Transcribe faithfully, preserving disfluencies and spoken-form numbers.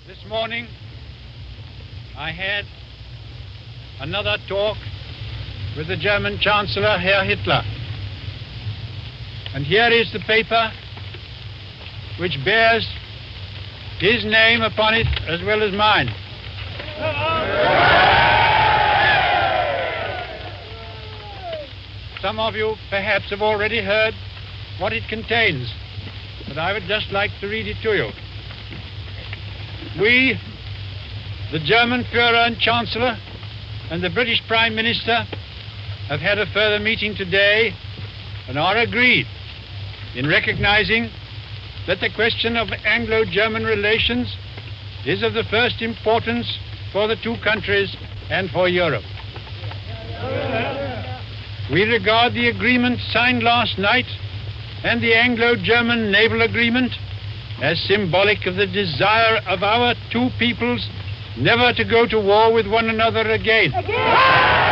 This morning, I had another talk with the German Chancellor, Herr Hitler. And here is the paper which bears his name upon it as well as mine. Some of you perhaps have already heard what it contains, but I would just like to read it to you. We, the German Führer and Chancellor, and the British Prime Minister have had a further meeting today and are agreed in recognizing that the question of Anglo-German relations is of the first importance for the two countries and for Europe. We regard the agreement signed last night and the Anglo-German naval agreement as symbolic of the desire of our two peoples never to go to war with one another again. Again!